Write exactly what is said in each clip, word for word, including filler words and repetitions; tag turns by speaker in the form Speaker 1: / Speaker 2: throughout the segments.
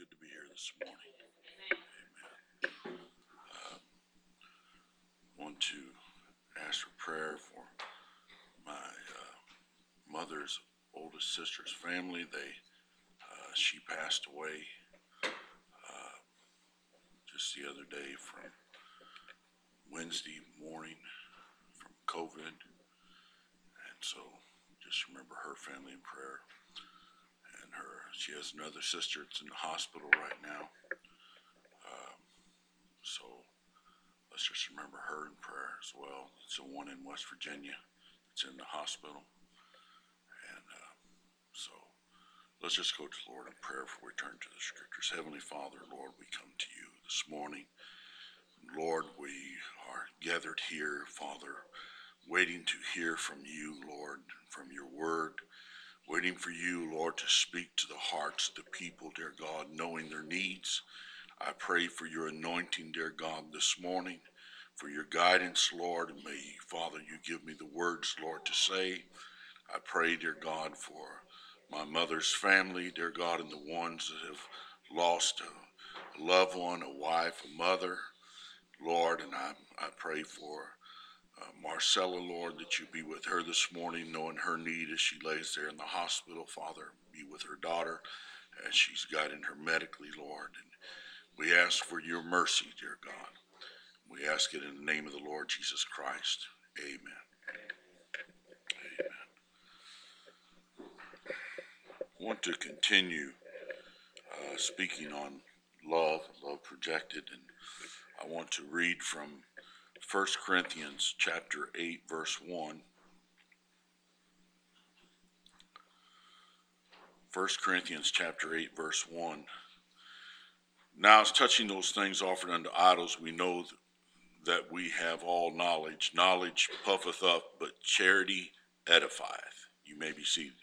Speaker 1: good to be here this morning. Amen. Uh, want to ask for prayer for my uh, mother's oldest sister's family. They, uh, she passed away uh, just the other day from Wednesday morning from COVID, and so just remember her family in prayer. And her, she has another sister that's in the hospital right now. Um, so let's just remember her in prayer as well. It's the one in West Virginia. It's in the hospital. And uh, so let's just go to the Lord in prayer before we turn to the scriptures. Heavenly Father, Lord, we come to you this morning. Lord, we are gathered here, Father, waiting to hear from you, Lord, from your word. Waiting for you, Lord, to speak to the hearts of the people, dear God, knowing their needs. I pray for your anointing, dear God, this morning, for your guidance, Lord, and may, Father, you give me the words, Lord, to say. I pray, dear God, for my mother's family, dear God, and the ones that have lost a loved one, a wife, a mother, Lord, and I, I pray for Uh, Marcella, Lord, that you be with her this morning, knowing her need as she lays there in the hospital. Father, be with her daughter as she's guiding her medically, Lord. And we ask for your mercy, dear God. We ask it in the name of the Lord Jesus Christ. Amen. Amen. I want to continue uh, speaking on love, love projected, and I want to read from First Corinthians chapter eight, verse one. First Corinthians chapter eight, verse one. Now, as touching those things offered unto idols, we know that we have all knowledge. Knowledge puffeth up, but charity edifieth. You may be seated.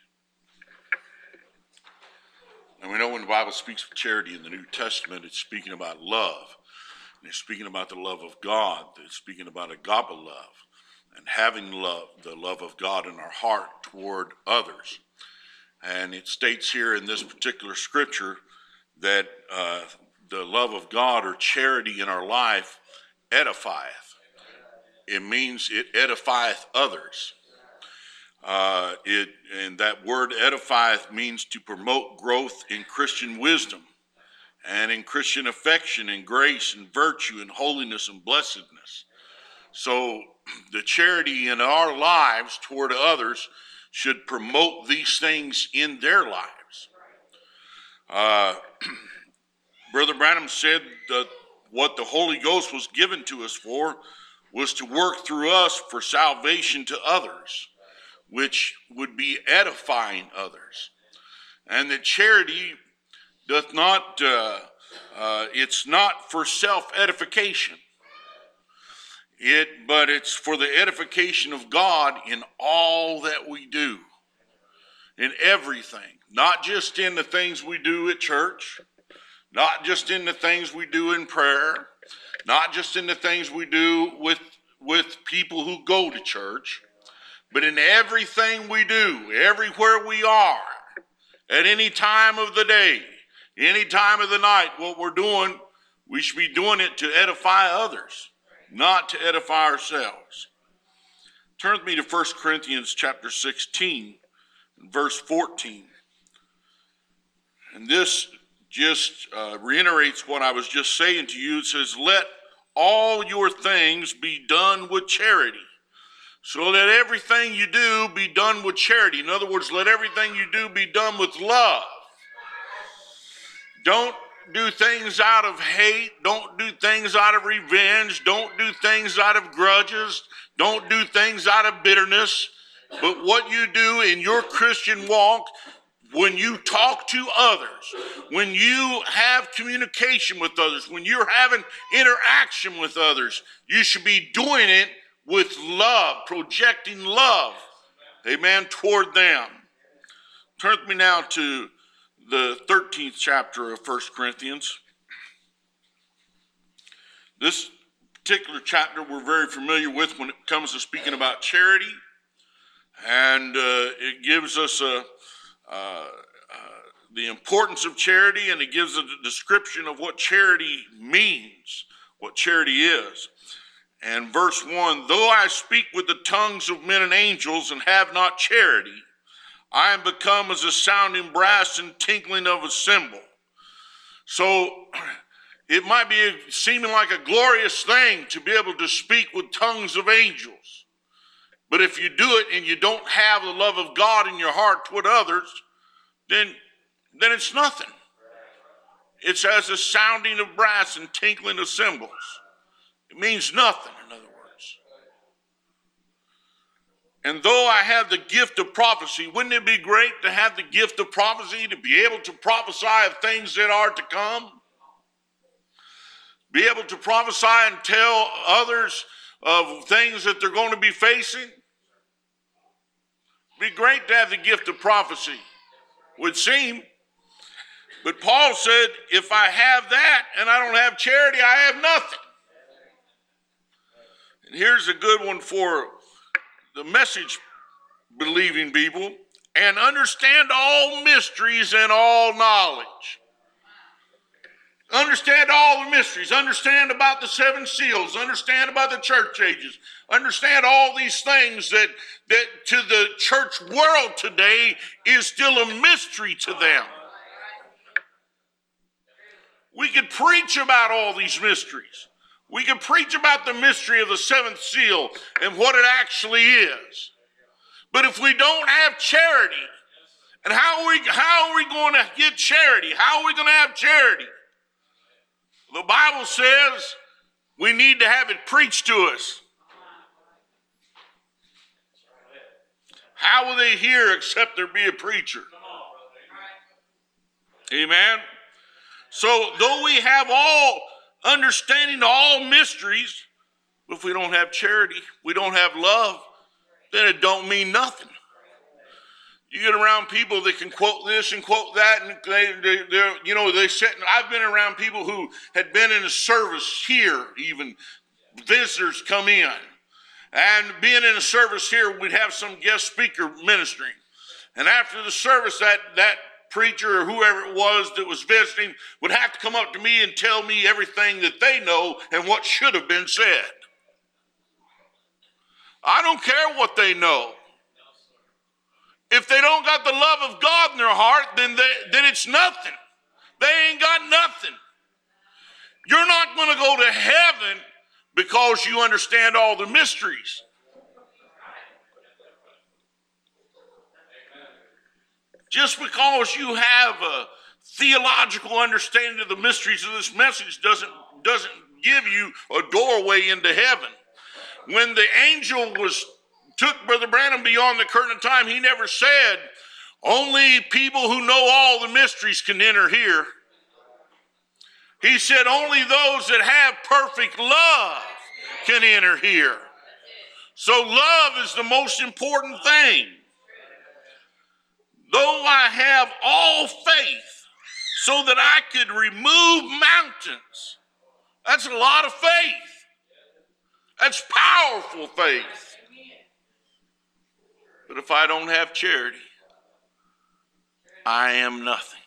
Speaker 1: And we know when the Bible speaks of charity in the New Testament, it's speaking about love. And it's speaking about the love of God. It's speaking about agape love and having love, the love of God in our heart toward others. And it states here in this particular scripture that uh, the love of God or charity in our life edifieth. It means it edifieth others. Uh, it and that word edifieth means to promote growth in Christian wisdom and in Christian affection and grace and virtue and holiness and blessedness. So the charity in our lives toward others should promote these things in their lives. Uh, Brother Branham said that what the Holy Ghost was given to us for was to work through us for salvation to others, which would be edifying others. And that charity doth not, uh, uh, it's not for self-edification. It, but it's for the edification of God in all that we do, in everything, not just in the things we do at church, not just in the things we do in prayer, not just in the things we do with, with people who go to church, but in everything we do, everywhere we are, at any time of the day, any time of the night, what we're doing, we should be doing it to edify others, not to edify ourselves. Turn with me to First Corinthians chapter sixteen, verse fourteen. And this just uh, reiterates what I was just saying to you. It says, let all your things be done with charity. So let everything you do be done with charity. In other words, let everything you do be done with love. Don't do things out of hate. Don't do things out of revenge. Don't do things out of grudges. Don't do things out of bitterness. But what you do in your Christian walk, when you talk to others, when you have communication with others, when you're having interaction with others, you should be doing it with love, projecting love, amen, toward them. Turn with me now to the thirteenth chapter of First Corinthians. This particular chapter we're very familiar with when it comes to speaking about charity, and uh, it gives us a, uh, uh, the importance of charity, and it gives a description of what charity means, what charity is. And verse one, though I speak with the tongues of men and angels and have not charity, I am become as a sounding brass and tinkling of a cymbal. So it might be seeming like a glorious thing to be able to speak with tongues of angels. But if you do it and you don't have the love of God in your heart toward others, then, then it's nothing. It's as a sounding of brass and tinkling of cymbals. It means nothing, in other words. And though I have the gift of prophecy, wouldn't it be great to have the gift of prophecy, to be able to prophesy of things that are to come? Be able to prophesy and tell others of things that they're going to be facing? It'd be great to have the gift of prophecy, would seem. But Paul said, if I have that and I don't have charity, I have nothing. And here's a good one for the message believing people. And understand all mysteries and all knowledge. Understand all the mysteries. Understand about the seven seals. Understand about the church ages. Understand all these things that, that to the church world today is still a mystery to them. We could preach about all these mysteries. We could preach about the mystery of the seventh seal and what it actually is. But if we don't have charity, and how are we, how are we going to get charity? How are we going to have charity? The Bible says we need to have it preached to us. How will they hear except there be a preacher? Amen. So though we have all understanding all mysteries, if we don't have charity, we don't have love, then it don't mean nothing. You get around people that can quote this and quote that, and they, they, they're, you know, they sit. I've been around people who had been in a service here, even visitors come in, and being in a service here, we'd have some guest speaker ministering, and after the service, that that preacher or whoever it was that was visiting would have to come up to me and tell me everything that they know and what should have been said. I don't care what they know. If they don't got the love of God in their heart, then they, then it's nothing. They ain't got nothing. You're not going to go to heaven because you understand all the mysteries. Just because you have a theological understanding of the mysteries of this message doesn't, doesn't give you a doorway into heaven. When the angel was took Brother Branham beyond the curtain of time, he never said, only people who know all the mysteries can enter here. He said, only those that have perfect love can enter here. So love is the most important thing. Though I have all faith so that I could remove mountains, that's a lot of faith. That's powerful faith. But if I don't have charity, I am nothing.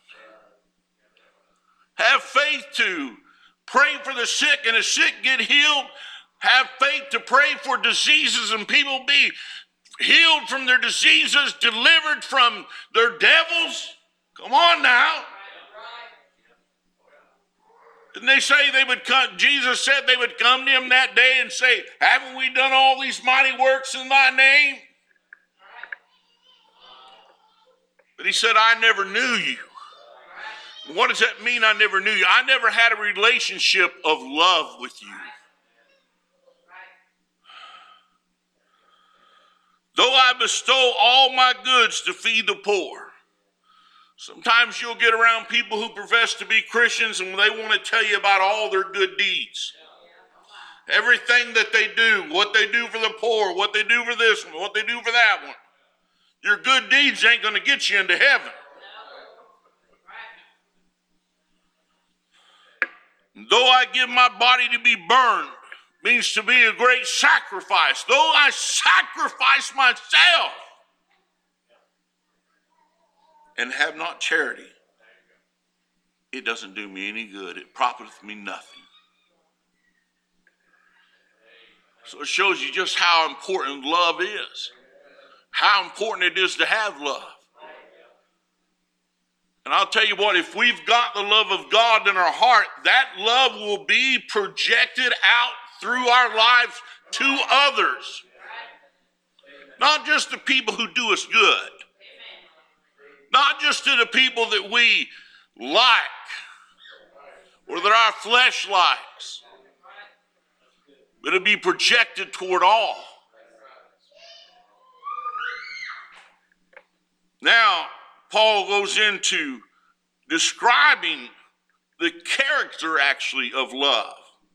Speaker 1: Have faith to pray for the sick and the sick get healed. Have faith to pray for diseases and people be healed from their diseases, delivered from their devils. Come on now. Didn't they say they would come? Jesus said they would come to him that day and say, haven't we done all these mighty works in thy name? But he said, I never knew you. What does that mean, I never knew you? I never had a relationship of love with you. Though I bestow all my goods to feed the poor. Sometimes you'll get around people who profess to be Christians and they want to tell you about all their good deeds. Everything that they do, what they do for the poor, what they do for this one, what they do for that one. Your good deeds ain't going to get you into heaven. Though I give my body to be burned, means to be a great sacrifice. Though I sacrifice myself and have not charity, it doesn't do me any good. It profiteth me nothing. So it shows you just how important love is. How important it is to have love. And I'll tell you what, if we've got the love of God in our heart, that love will be projected out through our lives to others. Not just the people who do us good. Not just to the people that we like or that our flesh likes. But it'll be projected toward all. Now, Paul goes into describing the character, actually, of love.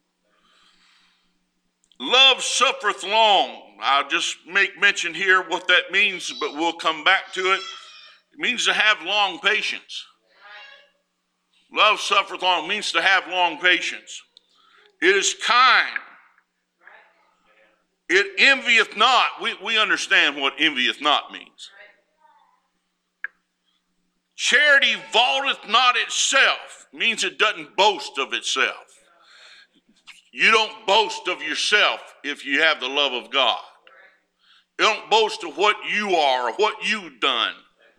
Speaker 1: Love suffereth long. I'll just make mention here what that means, but we'll come back to it. It means to have long patience. Love suffereth long means to have long patience. It is kind. It envieth not. We, we understand what envieth not means. Charity vaunteth not itself, means it doesn't boast of itself. You don't boast of yourself if you have the love of God. You don't boast of what you are or what you've done.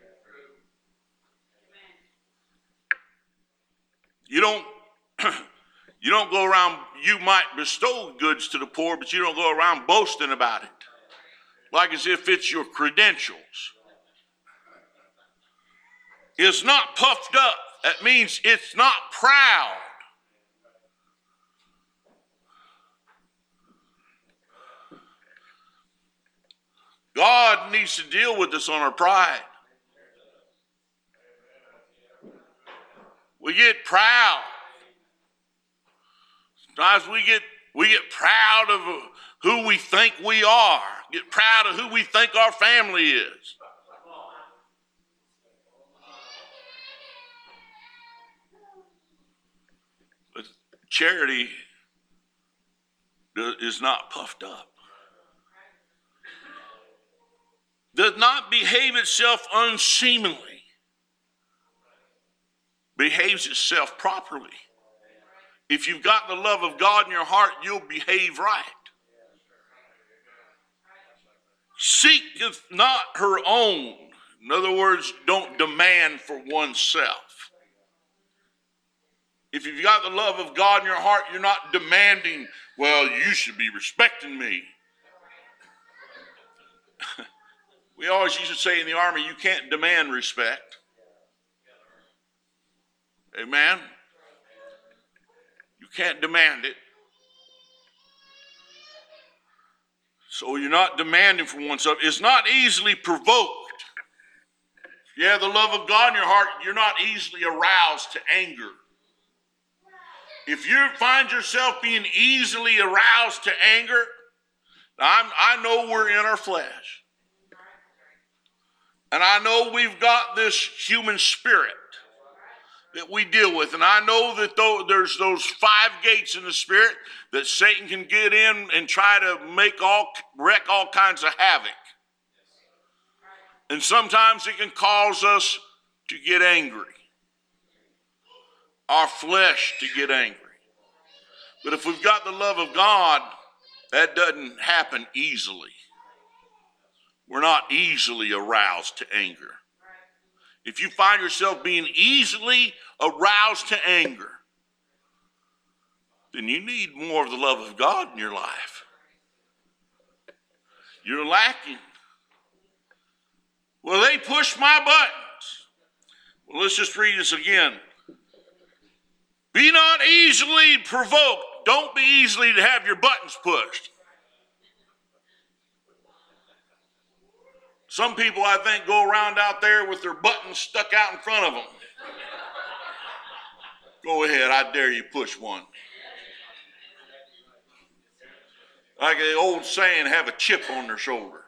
Speaker 1: You don't, you don't go around, you might bestow goods to the poor, but you don't go around boasting about it. Like as if it's your credentials. It's not puffed up. That means it's not proud. God needs to deal with us on our pride. We get proud. Sometimes we get we get proud of who we think we are. Get proud of who we think our family is. But charity is not puffed up. Does not behave itself unseemly. Behaves itself properly. If you've got the love of God in your heart, you'll behave right. Seeketh not her own. In other words, don't demand for oneself. If you've got the love of God in your heart, you're not demanding, well, you should be respecting me. We always used to say in the Army, you can't demand respect. Amen? You can't demand it. So you're not demanding for oneself. It's not easily provoked. If you have the love of God in your heart, you're not easily aroused to anger. If you find yourself being easily aroused to anger, I'm, I know we're in our flesh. And I know we've got this human spirit that we deal with. And I know that though there's those five gates in the spirit that Satan can get in and try to make all, wreck all kinds of havoc. And sometimes it can cause us to get angry. Our flesh to get angry. But if we've got the love of God, that doesn't happen easily. We're not easily aroused to anger. If you find yourself being easily aroused to anger, then you need more of the love of God in your life. You're lacking. Well, they push my buttons. Well, let's just read this again. Be not easily provoked. Don't be easily to have your buttons pushed. Some people, I think, go around out there with their buttons stuck out in front of them. Go ahead, I dare you push one. Like the old saying, have a chip on their shoulder.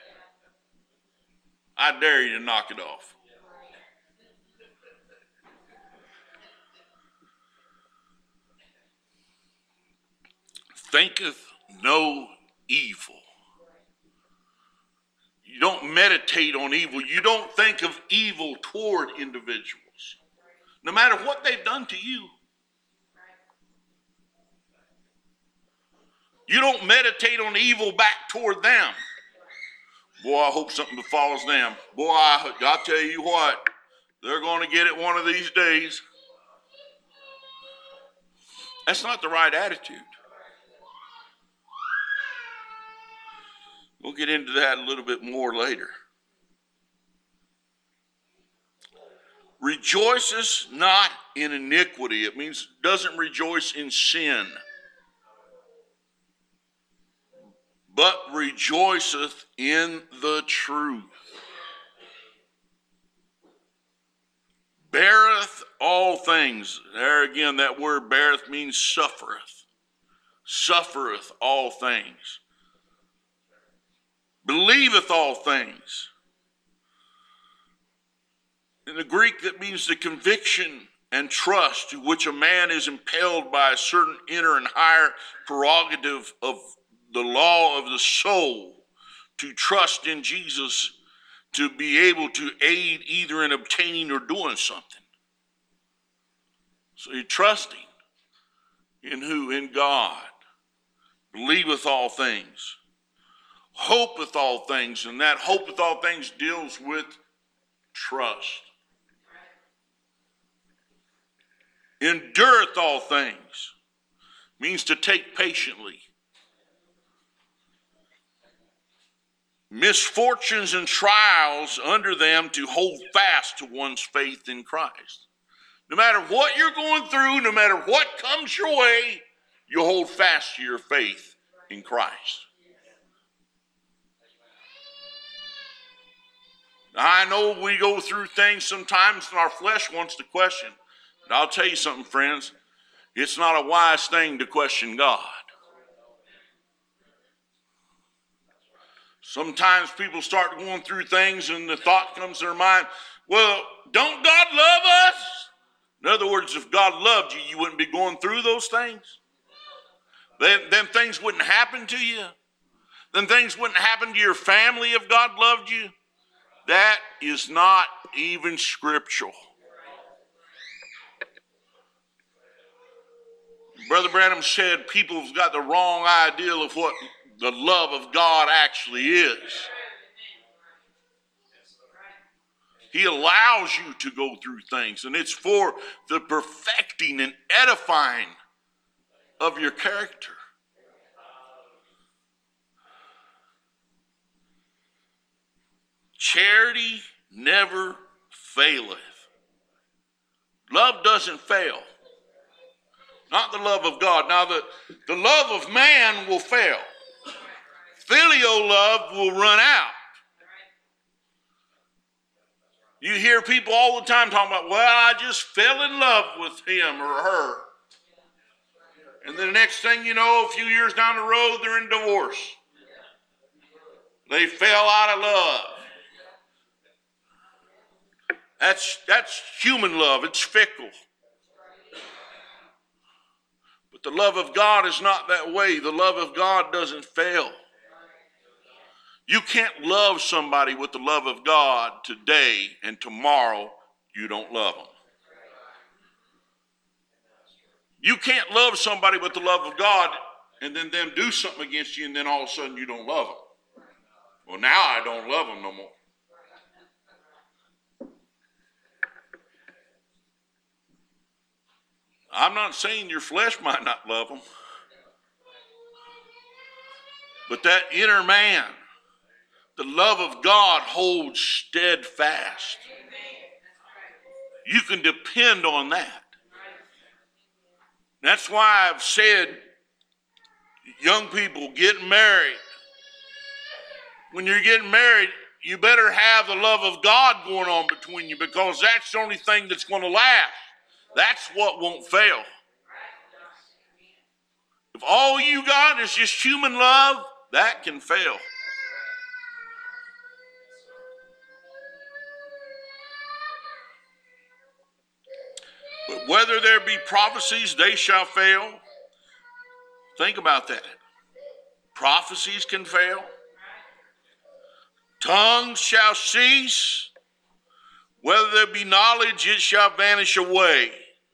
Speaker 1: I dare you to knock it off. Thinketh no evil. You don't meditate on evil. You don't think of evil toward individuals. no matter what they've done to you. You don't meditate on evil back toward them. Boy, I hope something befalls them. Boy, I, I'll tell you what, they're going to get it one of these days. That's not the right attitude. We'll get into that a little bit more later. Rejoices not in iniquity. It means doesn't rejoice in sin, but rejoiceth in the truth. Beareth all things. There again, that word beareth means suffereth. Suffereth all things. Believeth all things. In the Greek, that means the conviction and trust to which a man is impelled by a certain inner and higher prerogative of the law of the soul to trust in Jesus to be able to aid either in obtaining or doing something. So you're trusting in who? In God. Believeth all things. Hopeth all things. And that hopeth all things deals with trust. Endureth all things. Means to take patiently. Misfortunes and trials under them to hold fast to one's faith in Christ. No matter what you're going through, no matter what comes your way, you hold fast to your faith in Christ. Now, I know we go through things sometimes and our flesh wants to question. And I'll tell you something, friends. It's not a wise thing to question God. Sometimes people start going through things and the thought comes to their mind, well, don't God love us? In other words, if God loved you, you wouldn't be going through those things. Then, then things wouldn't happen to you. Then things wouldn't happen to your family if God loved you. That is not even scriptural. Brother Branham said people have got the wrong idea of what the love of God actually is. He allows you to go through things, and it's for the perfecting and edifying of your character. Charity never faileth. Love doesn't fail. Not the love of God. Now, the, the love of man will fail. Filial love will run out. You hear people all the time talking about, well, I just fell in love with him or her. And then the next thing you know, a few years down the road, they're in divorce. They fell out of love. That's, that's human love. It's fickle. But the love of God is not that way. The love of God doesn't fail. You can't love somebody with the love of God today and tomorrow you don't love them. You can't love somebody with the love of God and then them do something against you and then all of a sudden you don't love them. Well, now I don't love them no more. I'm not saying your flesh might not love them, but that inner man, the love of God holds steadfast. You can depend on that. That's why I've said, young people getting married, when you're getting married, you better have the love of God going on between you, because that's the only thing that's going to last. That's what won't fail. If all you got is just human love, that can fail. But whether there be prophecies, they shall fail. Think about that. Prophecies can fail. Tongues shall cease. Whether there be knowledge, it shall vanish away.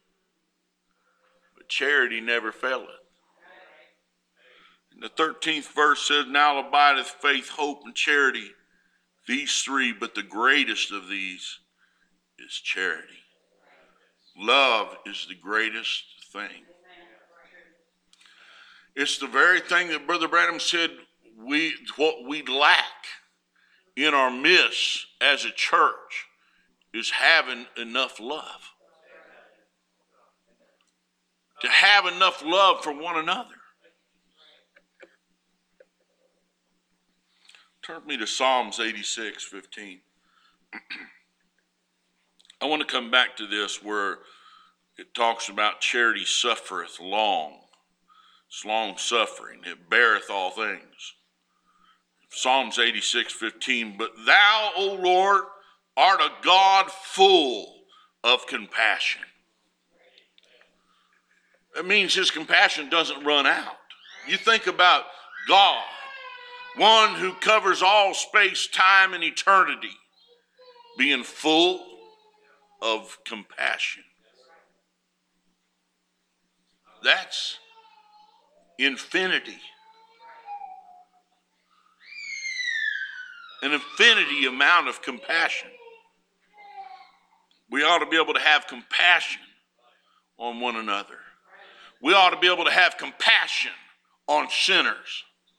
Speaker 1: But charity never faileth. And the thirteenth verse says, now abideth faith, hope, and charity, these three, but the greatest of these is charity. Love is the greatest thing. It's the very thing that Brother Branham said we what we lack in our midst as a church is having enough love. To have enough love for one another. Turn with me to Psalms eighty-six fifteen. I want to come back to this where it talks about charity suffereth long. It's long suffering. It beareth all things. Psalms eighty-six fifteen. But thou, O Lord, art a God full of compassion. That means his compassion doesn't run out. You think about God, one who covers all space, time, and eternity, being full of compassion. That's infinity. An infinity amount of compassion. We ought to be able to have compassion on one another. We ought to be able to have compassion on sinners.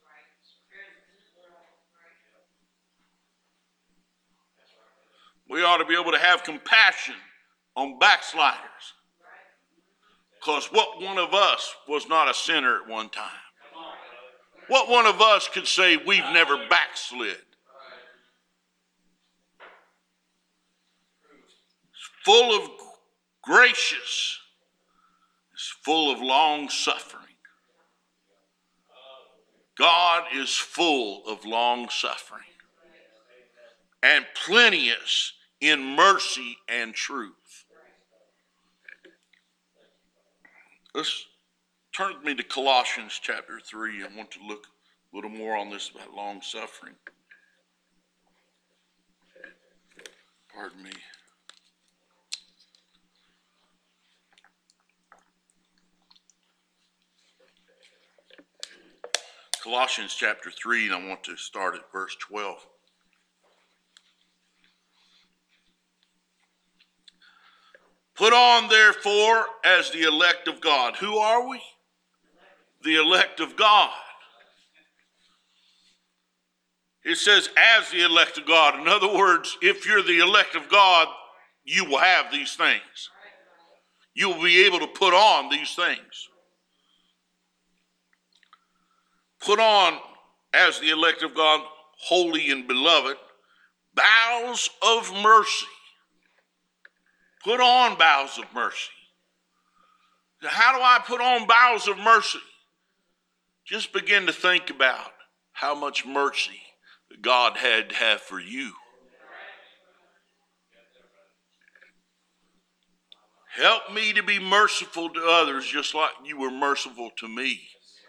Speaker 1: We ought to be able to have compassion on backsliders. Because what one of us was not a sinner at one time? What one of us could say we've never backslid? It's full of gracious. It's full of long suffering. God is full of long suffering and plenteous in mercy and truth. Let's turn with me to Colossians chapter three. I want to look a little more on this about long suffering. Pardon me. Colossians chapter three, and I want to start at verse twelve. Put on, therefore, as the elect of God. Who are we? The elect of God. It says, as the elect of God. In other words, if you're the elect of God, you will have these things. You will be able to put on these things. Put on, as the elect of God, holy and beloved, bowels of mercy. Put on bowels of mercy. How do I put on bowels of mercy? Just begin to think about how much mercy God had to have for you. Help me to be merciful to others just like you were merciful to me.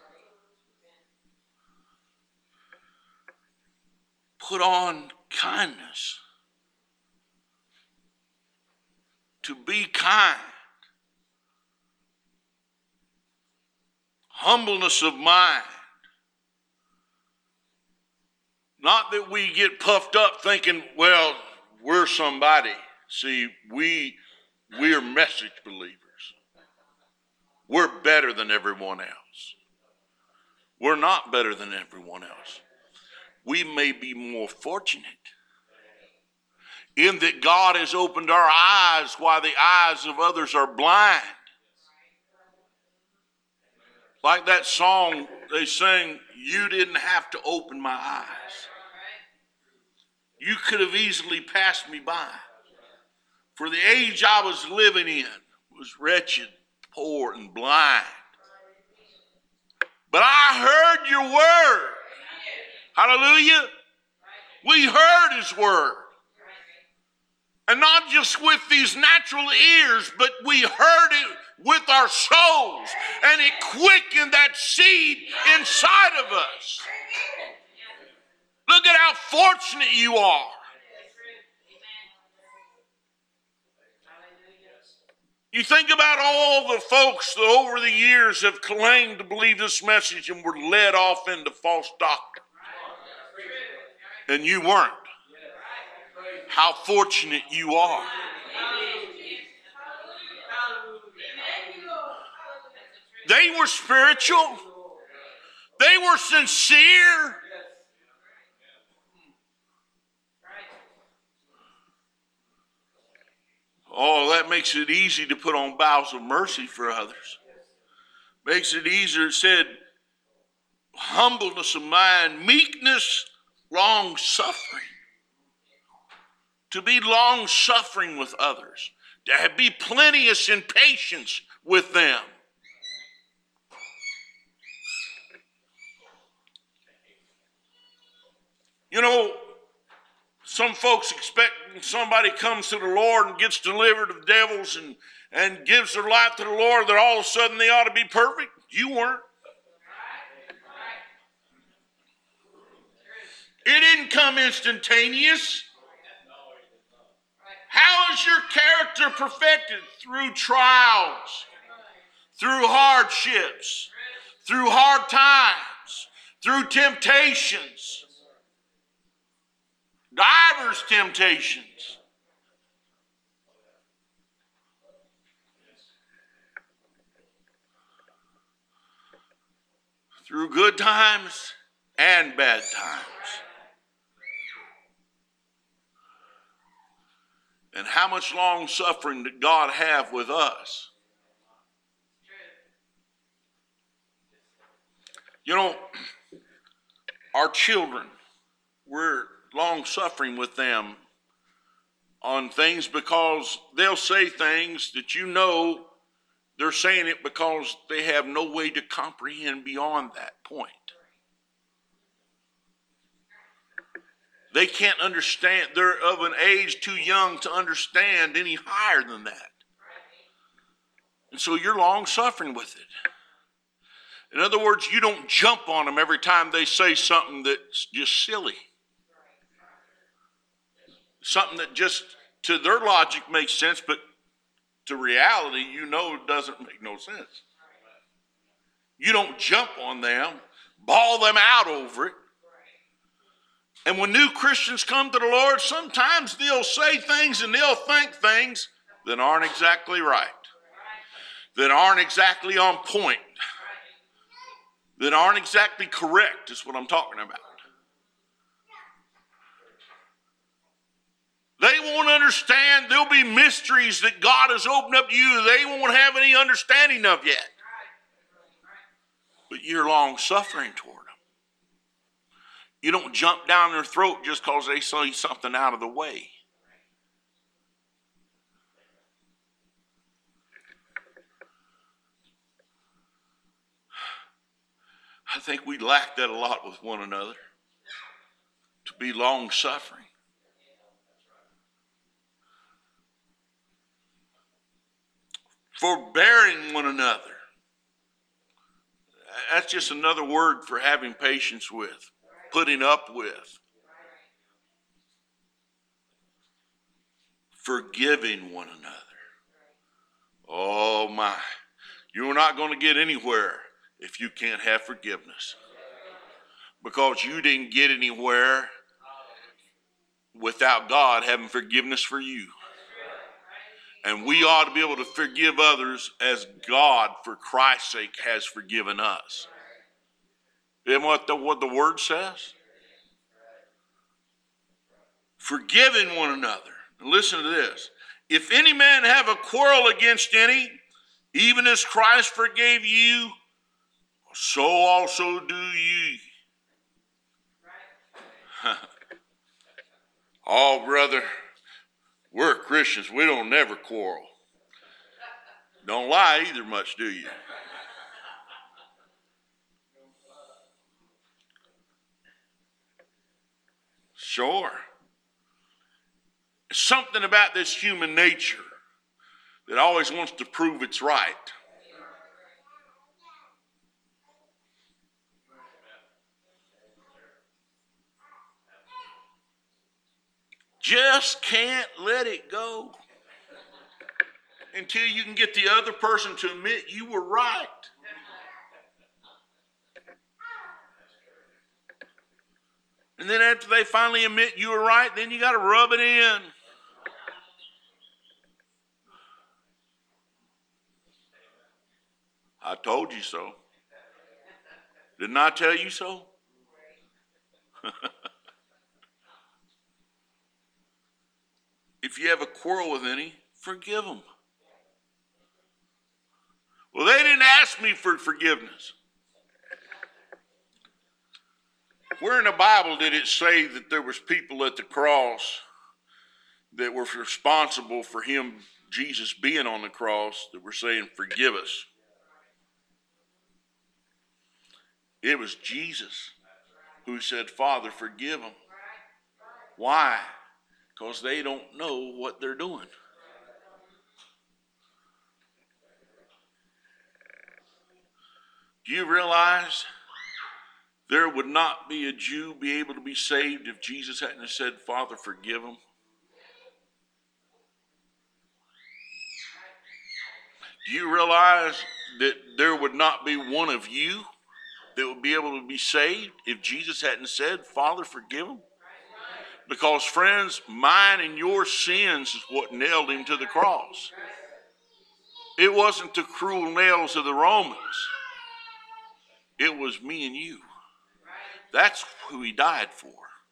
Speaker 1: Put on kindness. To be kind. Humbleness of mind. Not that we get puffed up thinking, well, we're somebody. See, we, we're message believers. We're better than everyone else. We're not better than everyone else. We may be more fortunate in that God has opened our eyes while the eyes of others are blind. Like that song they sing, you didn't have to open my eyes. You could have easily passed me by. For the age I was living in was wretched, poor, and blind. But I heard your word. Hallelujah. We heard his word. And not just with these natural ears, but we heard it with our souls. And it quickened that seed inside of us. Look at how fortunate you are. You think about all the folks that over the years have claimed to believe this message and were led off into false doctrine. And you weren't. How fortunate you are. They were spiritual. They were sincere. Oh, that makes it easy to put on bowels of mercy for others. Makes it easier. It said, humbleness of mind, meekness, long-suffering. To be long-suffering with others. To be plenteous in patience with them. You know, some folks expect when somebody comes to the Lord and gets delivered of devils and, and gives their life to the Lord that all of a sudden they ought to be perfect. You weren't. It didn't come instantaneous. How is your character perfected? Through trials, through hardships, through hard times, through temptations, divers temptations. Through good times and bad times. And how much long suffering did God have with us? You know, our children, we're long suffering with them on things because they'll say things that you know they're saying it because they have no way to comprehend beyond that point. They can't understand. They're of an age too young to understand any higher than that. And so you're long suffering with it. In other words, you don't jump on them every time they say something that's just silly. Something that just to their logic makes sense, but to reality, you know it doesn't make no sense. You don't jump on them, bawl them out over it. And when new Christians come to the Lord, sometimes they'll say things and they'll think things that aren't exactly right, that aren't exactly on point, that aren't exactly correct is what I'm talking about. They won't understand. There'll be mysteries that God has opened up to you they won't have any understanding of yet. But you're long suffering toward them. You don't jump down their throat just because they say something out of the way. I think we lack that a lot with one another. To be long suffering. Forbearing one another. That's just another word for having patience with, putting up with. Forgiving one another. Oh my, you're not going to get anywhere if you can't have forgiveness. Because you didn't get anywhere without God having forgiveness for you. And we ought to be able to forgive others as God, for Christ's sake, has forgiven us. Isn't what the, what the word says? Forgiving one another. And listen to this. If any man have a quarrel against any, even as Christ forgave you, so also do ye. Oh, brother, we're Christians. We don't never quarrel. Don't lie either much, do you? Sure. Something about this human nature that always wants to prove it's right. Just can't let it go. until you can get the other person to admit you were right. And then after they finally admit you were right, then you got to rub it in. I told you so. Didn't I tell you so? If you have a quarrel with any, forgive them. Well, they didn't ask me for forgiveness. Where in the Bible did it say that there was people at the cross that were responsible for him, Jesus, being on the cross, that were saying, forgive us? It was Jesus who said, Father, forgive them. Why? Because they don't know what they're doing. Do you realize there would not be a Jew be able to be saved if Jesus hadn't have said, Father, forgive them? Do you realize that there would not be one of you that would be able to be saved if Jesus hadn't said, Father, forgive them? Because, friends, mine and your sins is what nailed him to the cross. It wasn't the cruel nails of the Romans. It was me and you. That's who he died for.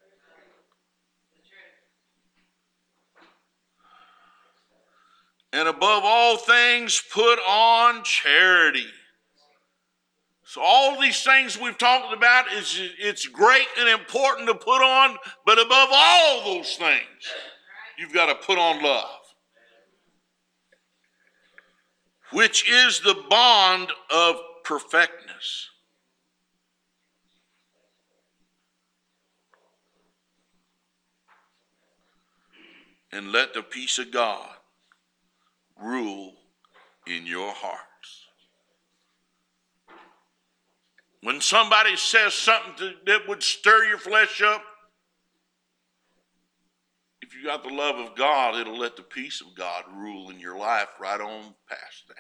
Speaker 1: And above all things, put on charity. So all these things we've talked about, is it's great and important to put on, but above all those things, you've got to put on love, which is the bond of perfectness. And let the peace of God rule in your hearts. When somebody says something to, that would stir your flesh up, if you got the love of God, it'll let the peace of God rule in your life right on past that.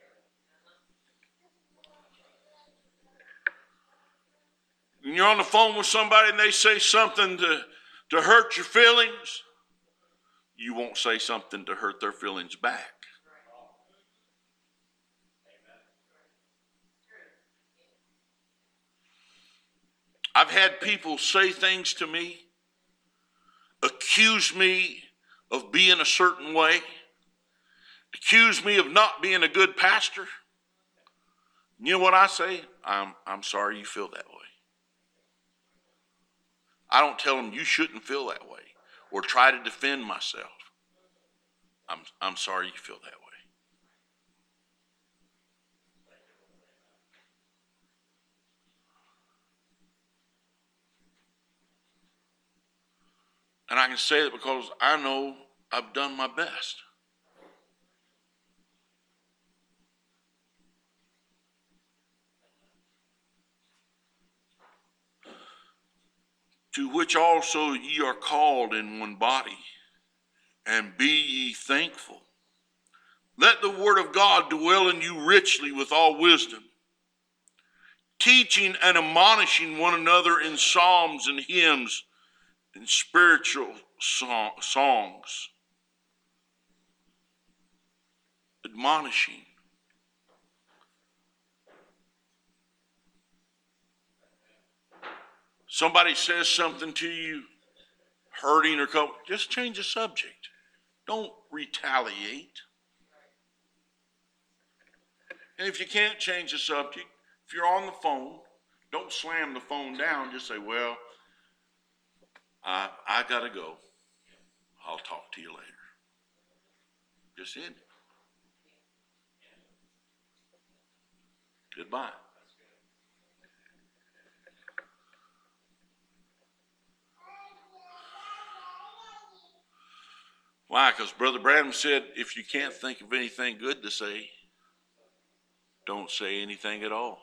Speaker 1: When you're on the phone with somebody and they say something to, to hurt your feelings, you won't say something to hurt their feelings back. I've had people say things to me, accuse me of being a certain way, accuse me of not being a good pastor. You know what I say? I'm, I'm sorry you feel that way. I don't tell them you shouldn't feel that way or try to defend myself. I'm, I'm sorry you feel that way. And I can say that because I know I've done my best. To which also ye are called in one body, and be ye thankful. Let the word of God dwell in you richly with all wisdom, teaching and admonishing one another in psalms and hymns and spiritual song, songs. Admonishing. Somebody says something to you, hurting or co- just change the subject. Don't retaliate. And if you can't change the subject, if you're on the phone, don't slam the phone down. Just say, well, I, I got to go. I'll talk to you later. Just end it. Goodbye. Why? Because Brother Branham said, if you can't think of anything good to say, don't say anything at all.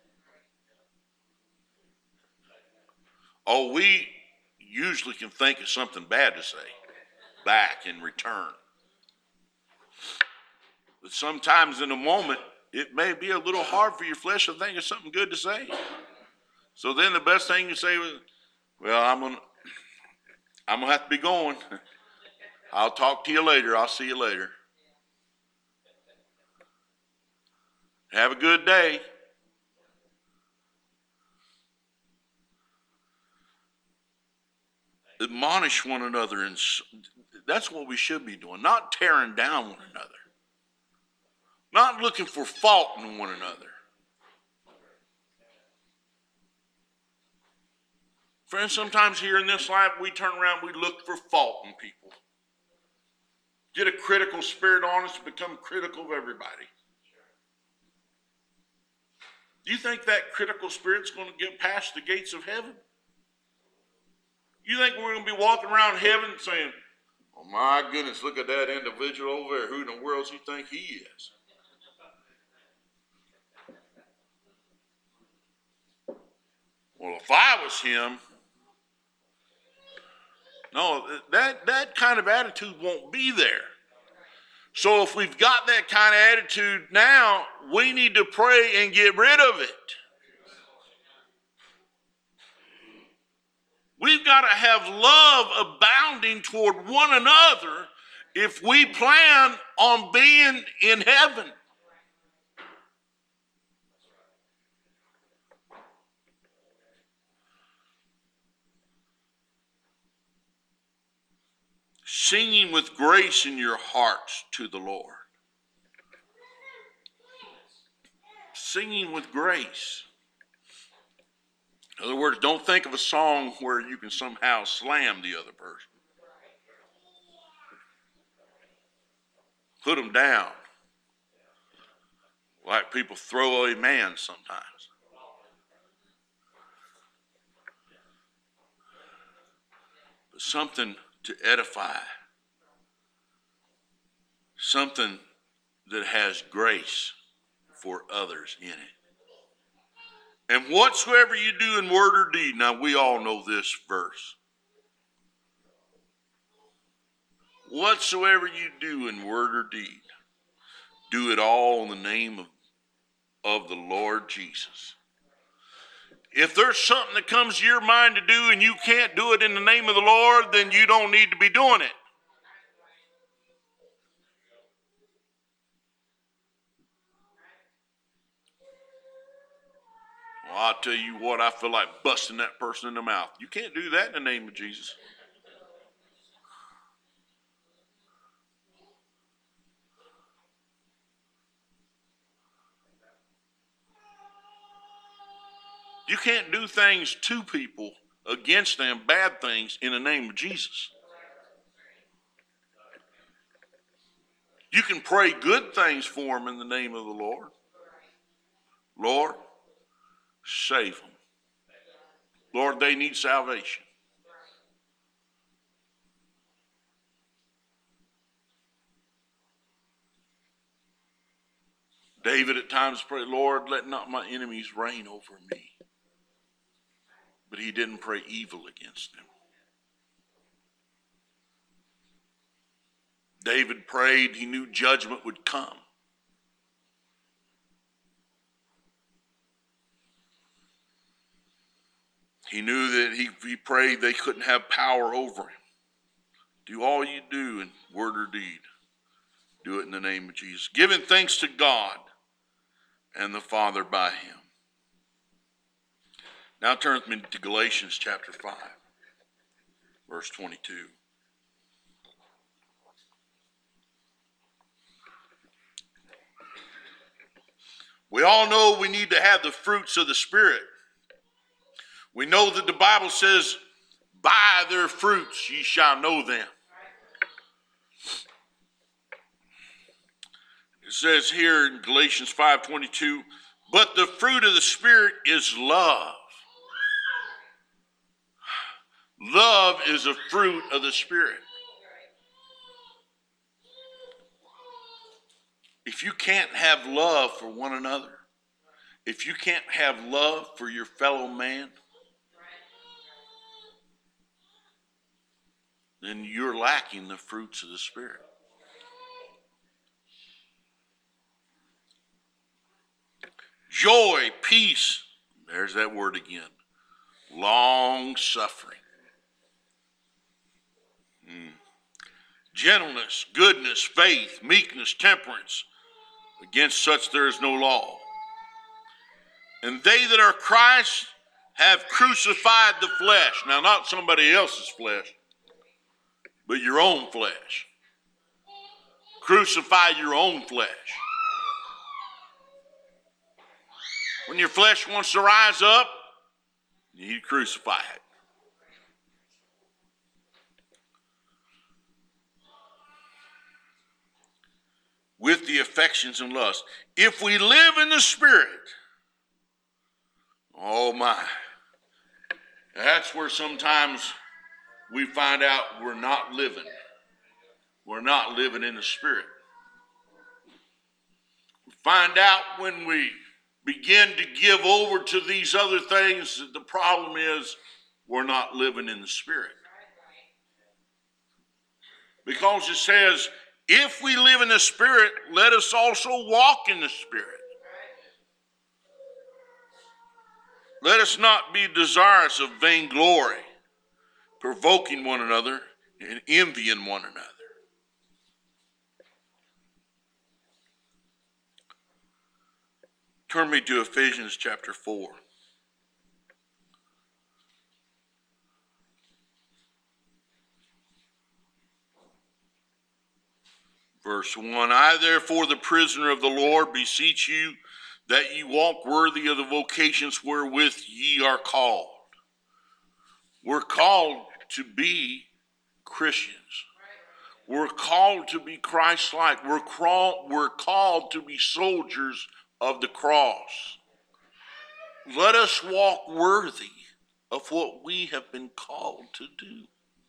Speaker 1: Oh, we usually can think of something bad to say back in return. But sometimes in a moment, it may be a little hard for your flesh to think of something good to say. So then the best thing you say is, well, I'm gonna, I'm gonna have to be going. I'll talk to you later. I'll see you later. Have a good day. Admonish one another, and that's what we should be doing. Not tearing down one another. Not looking for fault in one another. Friends, sometimes here in this life, we turn around, we look for fault in people. Get a critical spirit on us, become critical of everybody. Do you think that critical spirit's going to get past the gates of heaven? You think we're going to be walking around heaven saying, oh my goodness, look at that individual over there. Who in the world does he think he is? Well, if I was him, no, that, that kind of attitude won't be there. So if we've got that kind of attitude now, we need to pray and get rid of it. We've got to have love abounding toward one another if we plan on being in heaven. Singing with grace in your hearts to the Lord. Singing with grace. In other words, don't think of a song where you can somehow slam the other person. Put them down. Like people throw away man sometimes. But something to edify. Something that has grace for others in it. And whatsoever you do in word or deed, now we all know this verse. Whatsoever you do in word or deed, do it all in the name of, of the Lord Jesus. If there's something that comes to your mind to do and you can't do it in the name of the Lord, then you don't need to be doing it. Well, I'll tell you what, I feel like busting that person in the mouth. You can't do that in the name of Jesus. You can't do things to people, against them, bad things, in the name of Jesus. You can pray good things for them in the name of the Lord. Lord, save them. Lord, they need salvation. David at times prayed, Lord, let not my enemies reign over me. But he didn't pray evil against them. David prayed, he knew judgment would come. He knew that he, he prayed they couldn't have power over him. Do all you do in word or deed. Do it in the name of Jesus. Giving thanks to God and the Father by him. Now turn with me to Galatians chapter five, verse twenty-two. We all know we need to have the fruits of the Spirit. We know that the Bible says, by their fruits ye shall know them. It says here in Galatians five twenty-two, but the fruit of the Spirit is love. Love is a fruit of the Spirit. If you can't have love for one another, if you can't have love for your fellow man, then you're lacking the fruits of the Spirit. joy, peace. There's that word again. Long suffering. Mm. Gentleness, goodness, faith, meekness, temperance. Against such there is no law. And they that are Christ have crucified the flesh. Now, not somebody else's flesh, but your own flesh. Crucify your own flesh. When your flesh wants to rise up, you need to crucify it. With the affections and lusts. If we live in the Spirit, oh my, that's where sometimes we find out we're not living. We're not living in the Spirit. We find out when we begin to give over to these other things that the problem is we're not living in the Spirit. Because it says, if we live in the Spirit, let us also walk in the Spirit. Let us not be desirous of vainglory, provoking one another and envying one another. Turn me to Ephesians chapter four. Verse one, I therefore, the prisoner of the Lord, beseech you that ye walk worthy of the vocations wherewith ye are called. We're called to be Christians. We're called to be Christ-like. We're, crawl, we're called to be soldiers of the cross. Let us walk worthy of what we have been called to do.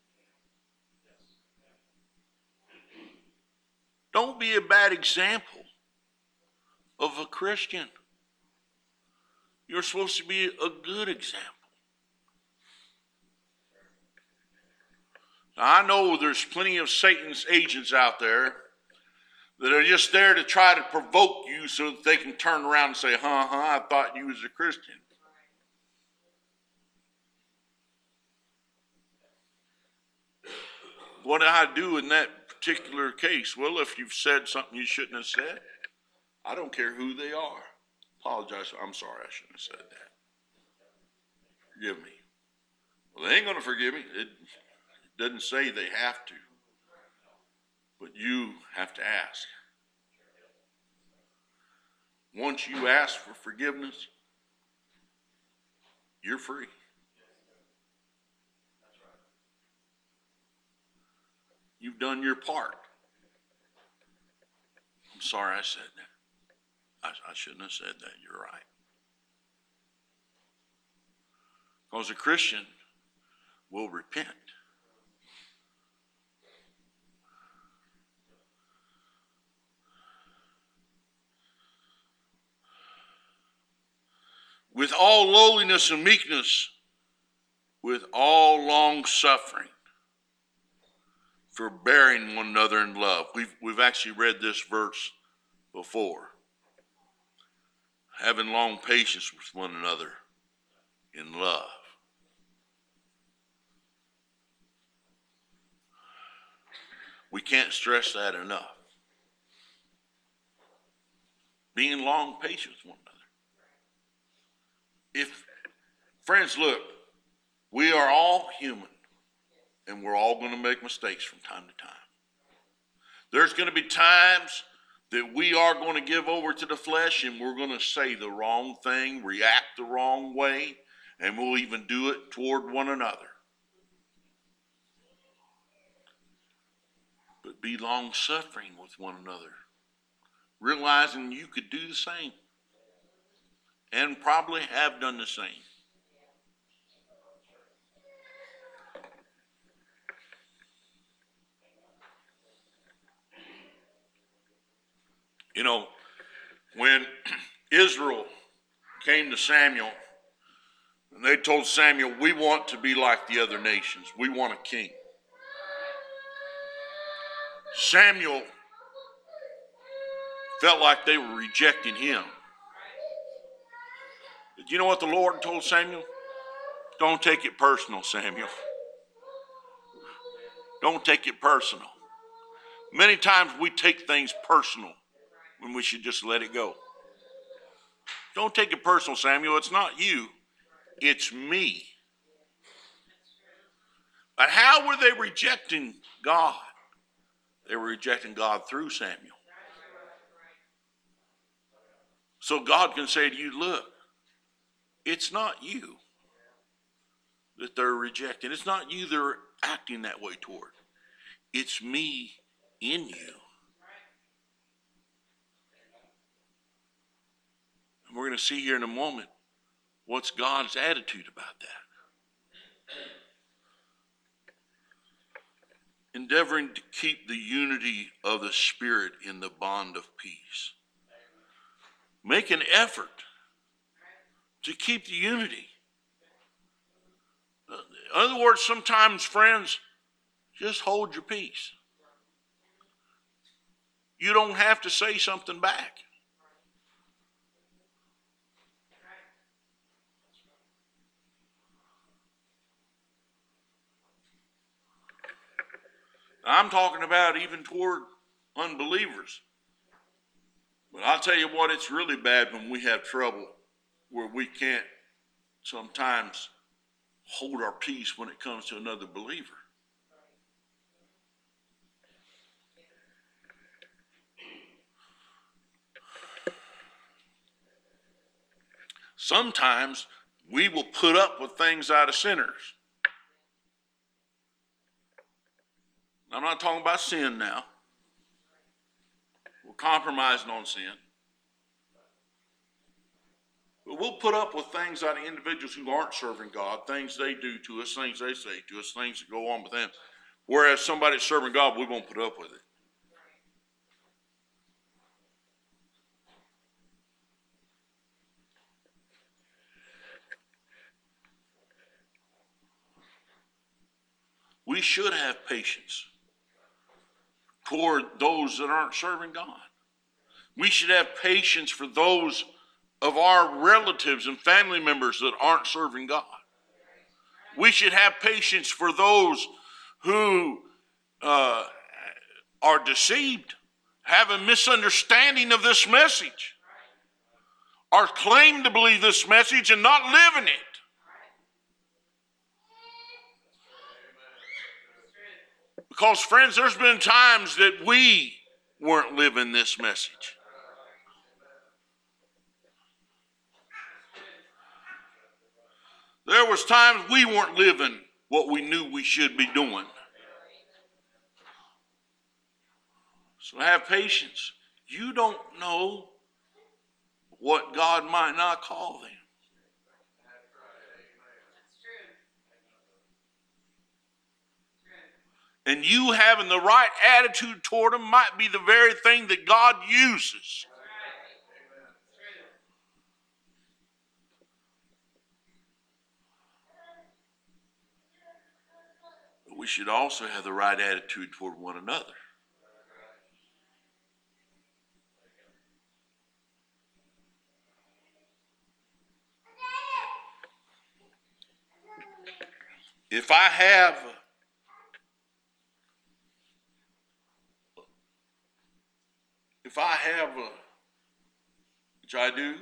Speaker 1: Don't be a bad example of a Christian. You're supposed to be a good example. Now, I know there's plenty of Satan's agents out there that are just there to try to provoke you so that they can turn around and say, huh, huh, I thought you was a Christian. What do I do in that particular case? Well, if you've said something you shouldn't have said, I don't care who they are. Apologize. I'm sorry, I shouldn't have said that. Forgive me. Well, they ain't going to forgive me. It doesn't say they have to. But you have to ask. Once you ask for forgiveness, you're free. You've done your part. I'm sorry I said that. I, I shouldn't have said that. You're right. Because a Christian will repent. With all lowliness and meekness, with all long suffering, forbearing one another in love. We've, we've actually read this verse before. Having long patience with one another in love. We can't stress that enough. Being long patient with one another. If, friends, look, we are all human. And we're all going to make mistakes from time to time. There's going to be times that we are going to give over to the flesh and we're going to say the wrong thing, react the wrong way, and we'll even do it toward one another. But be long-suffering with one another, realizing you could do the same and probably have done the same. You know, when Israel came to Samuel, and they told Samuel, we want to be like the other nations. We want a king. Samuel felt like they were rejecting him. Did you know what the Lord told Samuel? Don't take it personal, Samuel. Don't take it personal. Many times we take things personal when we should just let it go. Don't take it personal, Samuel. It's not you. It's me. But how were they rejecting God? They were rejecting God through Samuel. So God can say to you, look, it's not you that they're rejecting. It's not you they're acting that way toward. It's me in you. And we're going to see here in a moment what's God's attitude about that. Endeavoring to keep the unity of the Spirit in the bond of peace. Make an effort to keep the unity. In other words, sometimes, friends, just hold your peace. You don't have to say something back. I'm talking about even toward unbelievers. But I'll tell you what, it's really bad when we have trouble where we can't sometimes hold our peace when it comes to another believer. Sometimes we will put up with things out of sinners. I'm not talking about sin now. We're compromising on sin. But we'll put up with things out of individuals who aren't serving God, things they do to us, things they say to us, things that go on with them. Whereas somebody that's serving God, we won't put up with it. We should have patience toward those that aren't serving God. We should have patience for those of our relatives and family members that aren't serving God. We should have patience for those who uh, are deceived, have a misunderstanding of this message, or claim to believe this message and not live in it. Because, friends, there's been times that we weren't living this message. There was times we weren't living what we knew we should be doing. So have patience. You don't know what God might not call them. And you having the right attitude toward them might be the very thing that God uses. But we should also have the right attitude toward one another. If I have If I have, a, which I do,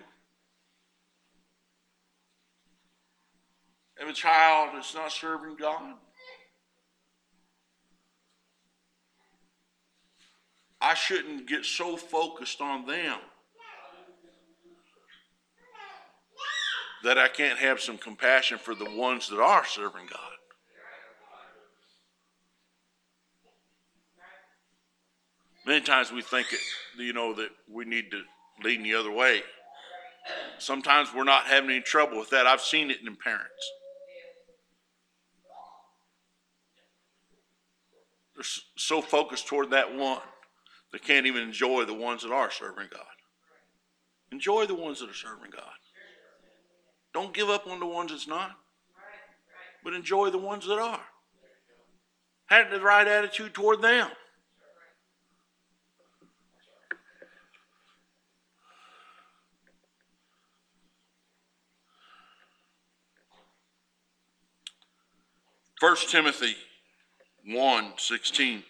Speaker 1: have a child that's not serving God, I shouldn't get so focused on them that I can't have some compassion for the ones that are serving God. Many times we think, it, you know, that we need to lean the other way. Sometimes we're not having any trouble with that. I've seen it in parents. They're so focused toward that one, they can't even enjoy the ones that are serving God. Enjoy the ones that are serving God. Don't give up on the ones that's not, but enjoy the ones that are. Have the right attitude toward them. First Timothy one sixteen.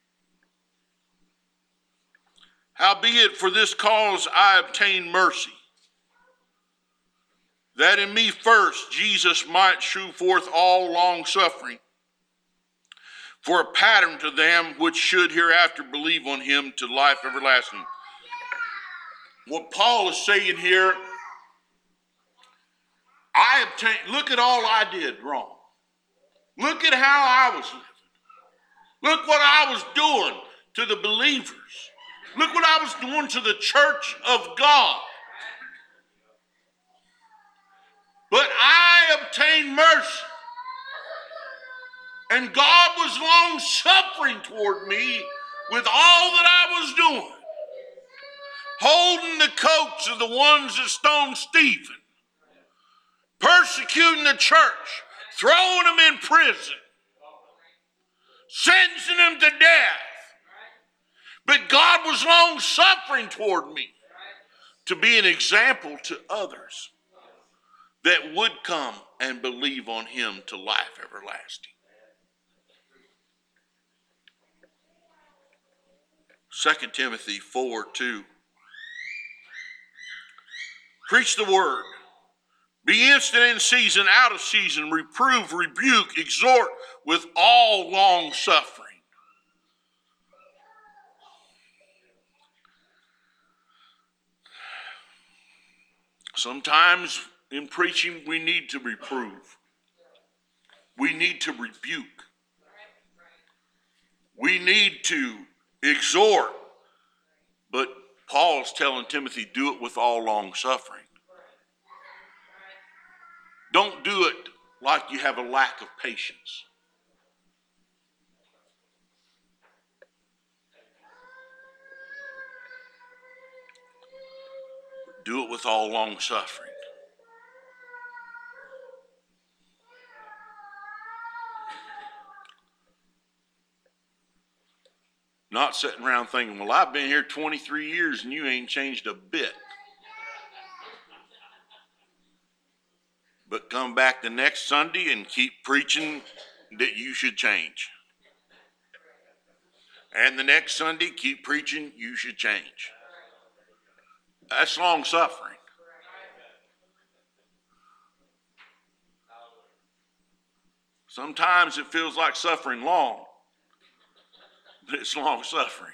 Speaker 1: Howbeit for this cause I obtained mercy, that in me first Jesus might shew forth all long suffering, for a pattern to them which should hereafter believe on him to life everlasting. What Paul is saying here, I obtained, look at all I did wrong. Look at how I was living. Look what I was doing to the believers. Look what I was doing to the church of God. But I obtained mercy. And God was long suffering toward me with all that I was doing. Holding the coats of the ones that stoned Stephen. Persecuting the church. Throwing them in prison. Sentencing them to death. But God was long suffering toward me to be an example to others that would come and believe on him to life everlasting. Second Timothy four two. Preach the word. Be instant in season, out of season. Reprove, rebuke, exhort with all long suffering. Sometimes in preaching we need to reprove. We need to rebuke. We need to exhort. But Paul's telling Timothy, do it with all long suffering. Don't do it like you have a lack of patience. Do it with all long suffering. Not sitting around thinking, well, I've been here twenty-three years and you ain't changed a bit. But come back the next Sunday and keep preaching that you should change. And the next Sunday, keep preaching you should change. That's long suffering. Sometimes it feels like suffering long, but it's long suffering.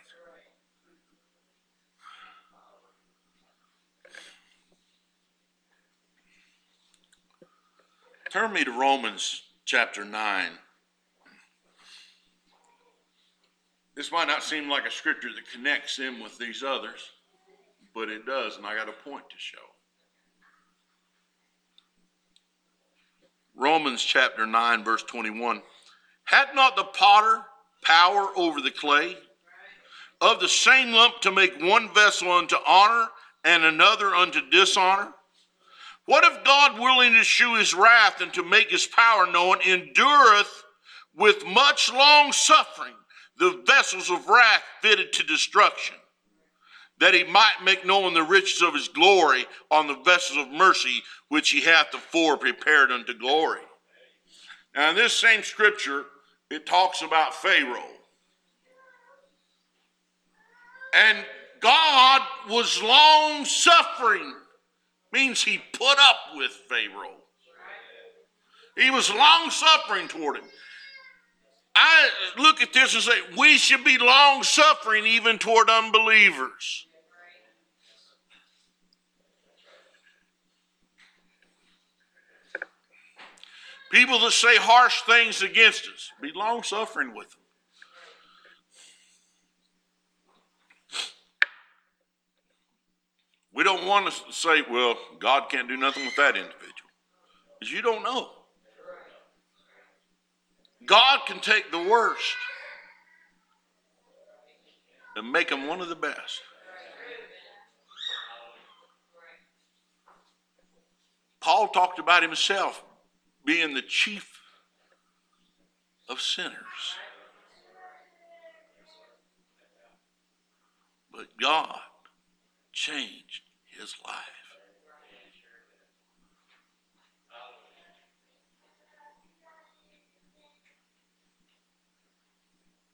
Speaker 1: Turn me to Romans chapter nine. This might not seem like a scripture that connects them with these others, but it does, and I got a point to show. Romans chapter nine, verse twenty-one. Had not the potter power over the clay, of the same lump to make one vessel unto honor and another unto dishonor? What if God, willing to shew his wrath and to make his power known, endureth with much long suffering the vessels of wrath fitted to destruction, that he might make known the riches of his glory on the vessels of mercy, which he hath afore prepared unto glory? Now in this same scripture, it talks about Pharaoh. And God was long suffering, means he put up with Pharaoh. He was long suffering toward him. I look at this and say, we should be long suffering even toward unbelievers. People that say harsh things against us, be long suffering with them. We don't want to say, well, God can't do nothing with that individual, because you don't know. God can take the worst and make them one of the best. Paul talked about himself being the chief of sinners. But God changed his life.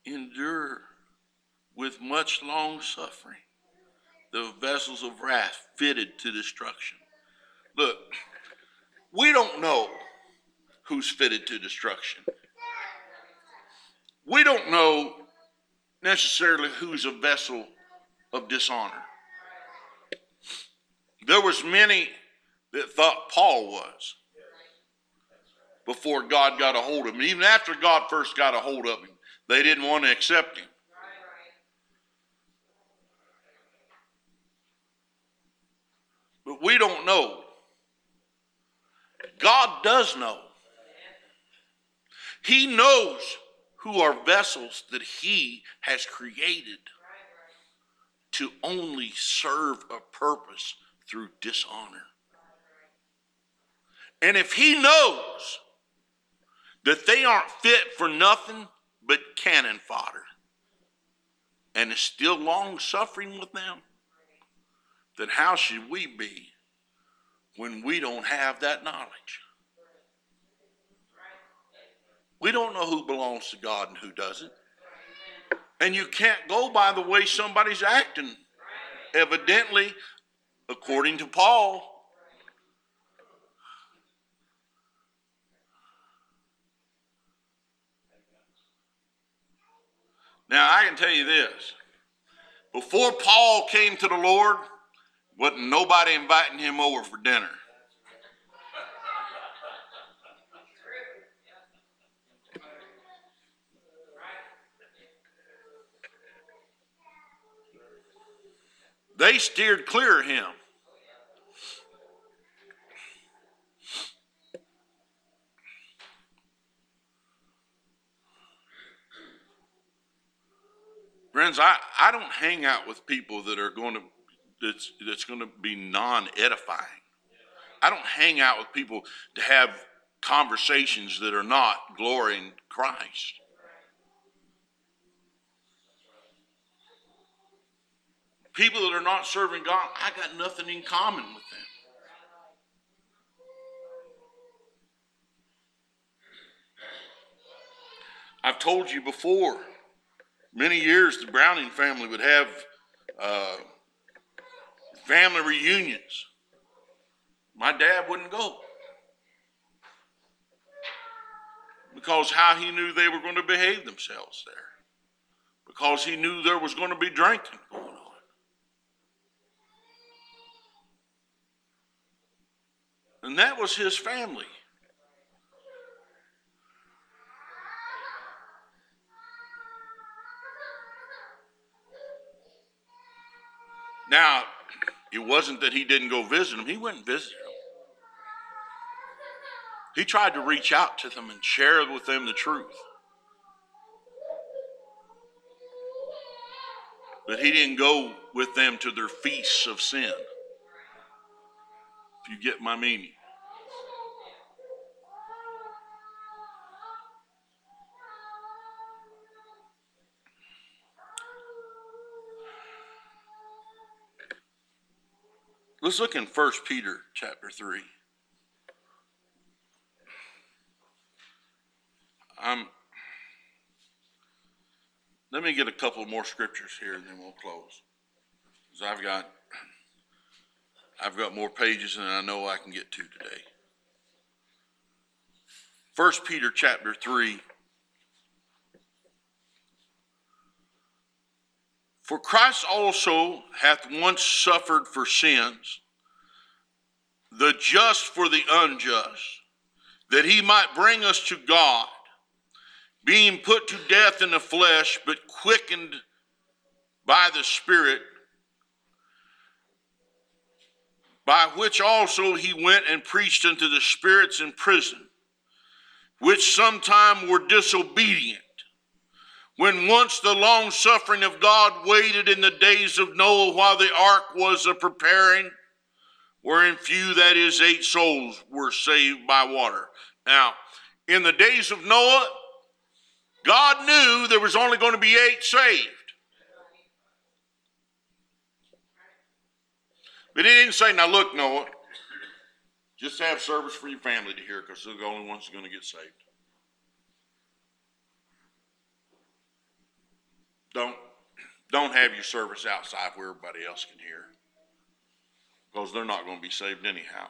Speaker 1: endure with much long suffering the vessels of wrath fitted to destruction. Look, we don't know who's fitted to destruction. We don't know necessarily who's a vessel of dishonor. There was many that thought Paul was before God got a hold of him. Even after God first got a hold of him, they didn't want to accept him. But we don't know. God does know. He knows who are vessels that he has created to only serve a purpose through dishonor. And if he knows that they aren't fit for nothing but cannon fodder, and is still long suffering with them, then how should we be when we don't have that knowledge? We don't know who belongs to God and who doesn't. And you can't go by the way somebody's acting. Evidently, according to Paul, now I can tell you this. Before Paul came to the Lord, wasn't nobody inviting him over for dinner. They steered clear of him. Friends, I, I don't hang out with people that are going to that's that's going to be non-edifying. I don't hang out with people to have conversations that are not glorying Christ. People that are not serving God, I got nothing in common with them. I've told you before, many years the Browning family would have uh, family reunions. My dad wouldn't go because how he knew they were going to behave themselves there, because he knew there was going to be drinking going on. And that was his family. Now, it wasn't that he didn't go visit them. He went and visited them. He tried to reach out to them and share with them the truth. But he didn't go with them to their feasts of sin. If you get my meaning. Let's look in First Peter chapter three. Um, let me get a couple more scriptures here and then we'll close. Because I've got I've got more pages than I know I can get to today. First Peter chapter three. For Christ also hath once suffered for sins, the just for the unjust, that he might bring us to God, being put to death in the flesh, but quickened by the Spirit, by which also he went and preached unto the spirits in prison, which sometime were disobedient, when once the long suffering of God waited in the days of Noah while the ark was a preparing, wherein few, that is, eight souls, were saved by water. Now, in the days of Noah, God knew there was only going to be eight saved. But he didn't say, now look, Noah, just have service for your family to hear, because they're the only ones who are going to get saved. Don't don't have your service outside where everybody else can hear, because they're not going to be saved anyhow.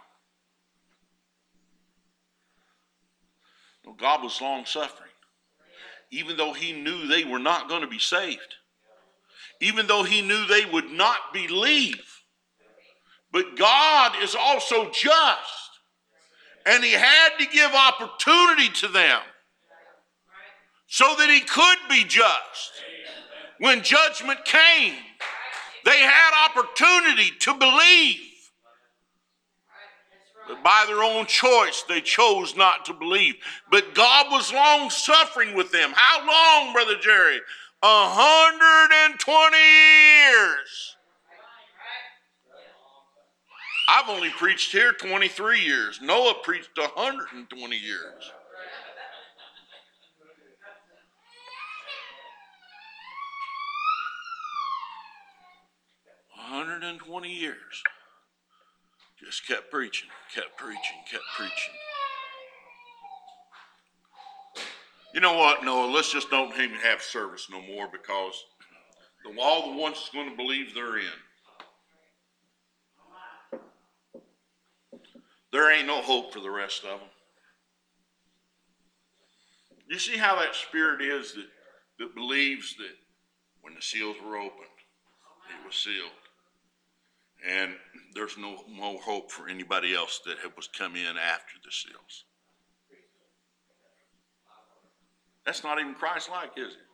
Speaker 1: No, God was long suffering, even though he knew they were not going to be saved, even though he knew they would not believe. But God is also just, and he had to give opportunity to them so that he could be just. When judgment came, they had opportunity to believe. But by their own choice, they chose not to believe. But God was long suffering with them. How long, Brother Jerry? A hundred and twenty years. I've only preached here twenty-three years. Noah preached one hundred twenty years. one hundred twenty years. Just kept preaching, kept preaching, kept preaching. You know what, Noah, let's just don't even have service no more, because the, all the ones that's going to believe they're in. There ain't no hope for the rest of them. You see how that spirit is that, that believes that when the seals were opened, it was sealed. And there's no more hope for anybody else that was come in after the seals. That's not even Christ-like, is it?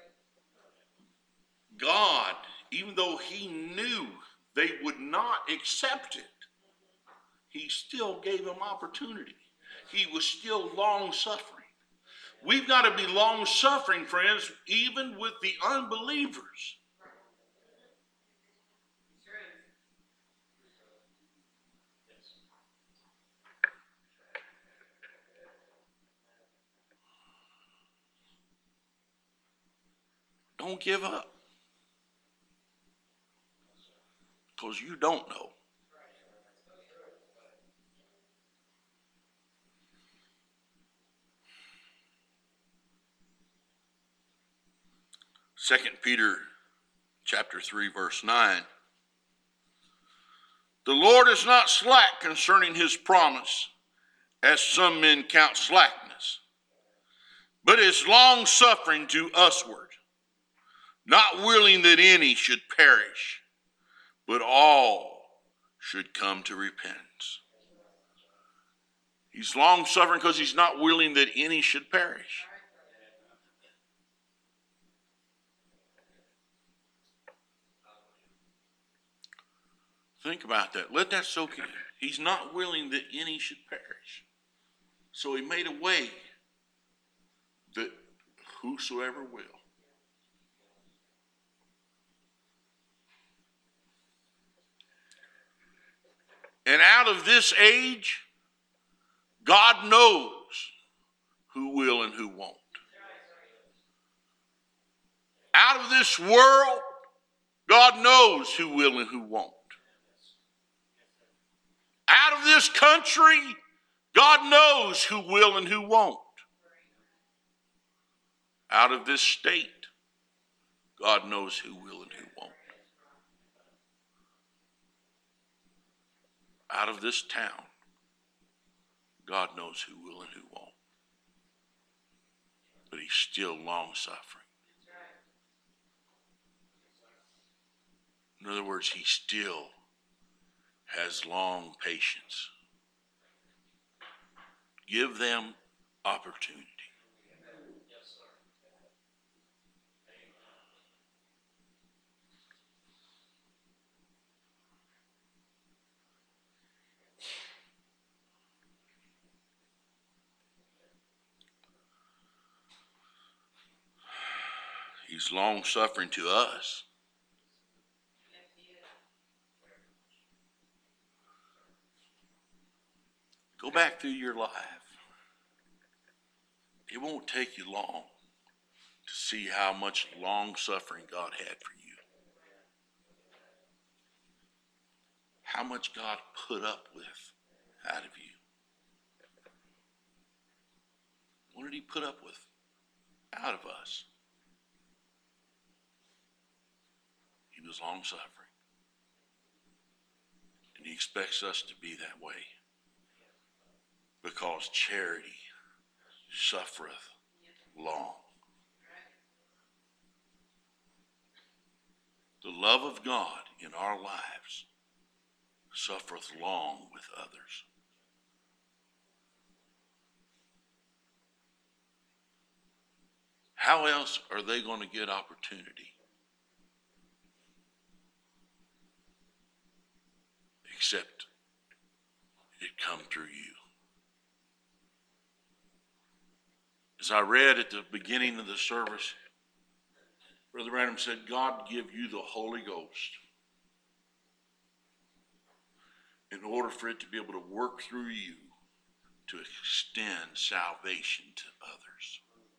Speaker 1: God, even though he knew they would not accept it, he still gave them opportunity. He was still long-suffering. We've got to be long-suffering, friends, even with the unbelievers. Don't give up, because you don't know. Second Peter chapter three, verse nine. The Lord is not slack concerning his promise, as some men count slackness, but is long-suffering to usward, not willing that any should perish, but all should come to repentance. He's long-suffering because he's not willing that any should perish. Think about that. Let that soak in. He's not willing that any should perish. So he made a way that whosoever will. And out of this age, God knows who will and who won't. Out of this world, God knows who will and who won't. Out of this country, God knows who will and who won't. Out of this state, God knows who will and who won't. Out of this town, God knows who will and who won't. But he's still long-suffering. In other words, he still has long patience. Give them opportunity. He's long-suffering to us. Go back through your life. It won't take you long to see how much long-suffering God had for you. How much God put up with out of you. What did he put up with out of us? He was long-suffering. And he expects us to be that way. Because charity suffereth long. The love of God in our lives suffereth long with others. How else are they going to get opportunity except it come through you? As I read at the beginning of the service, Brother Branham said, God give you the Holy Ghost in order for it to be able to work through you to extend salvation to others.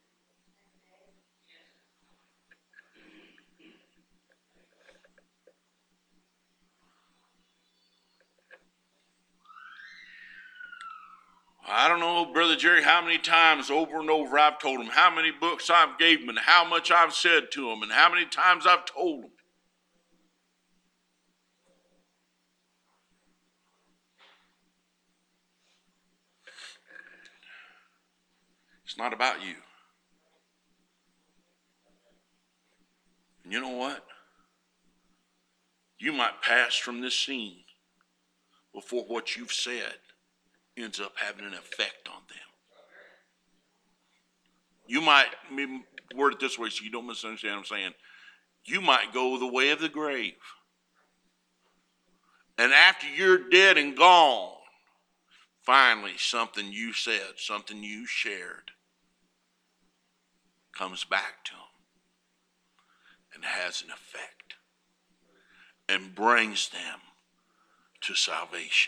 Speaker 1: I don't know, Brother Jerry, how many times over and over I've told him, how many books I've gave him, and how much I've said to him, and how many times I've told him. It's not about you. And you know what? You might pass from this scene before what you've said ends up having an effect on them. You might, maybe word it this way so you don't misunderstand what I'm saying. You might go the way of the grave. And after you're dead and gone, finally something you said, something you shared comes back to them and has an effect and brings them to salvation.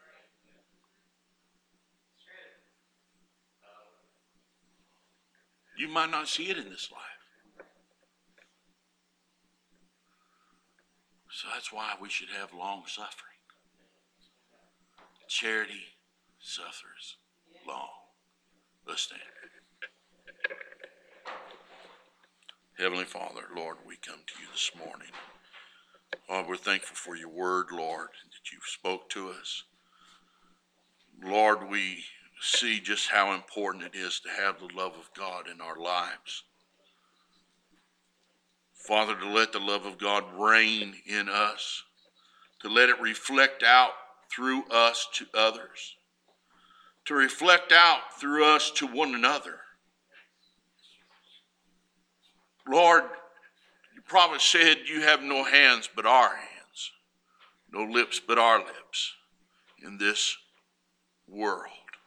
Speaker 1: You might not see it in this life. So that's why we should have long suffering. Charity suffers long. Let's stand. Heavenly Father, Lord, we come to you this morning. Lord, we're thankful for your word, Lord, that you've spoke to us. Lord, we see just how important it is to have the love of God in our lives. Father, to let the love of God reign in us, to let it reflect out through us to others, to reflect out through us to one another. Lord, your prophet said you have no hands but our hands, no lips but our lips in this world.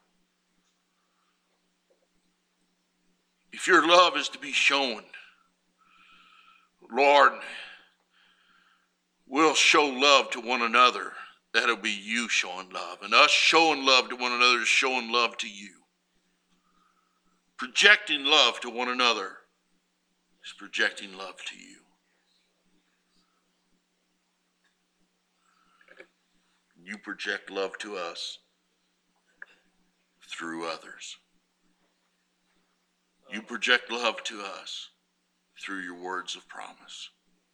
Speaker 1: If your love is to be shown, Lord, we'll show love to one another. That'll be you showing love. And us showing love to one another is showing love to you. Projecting love to one another is projecting love to you. You project love to us through others. You project love to us through your words of promise.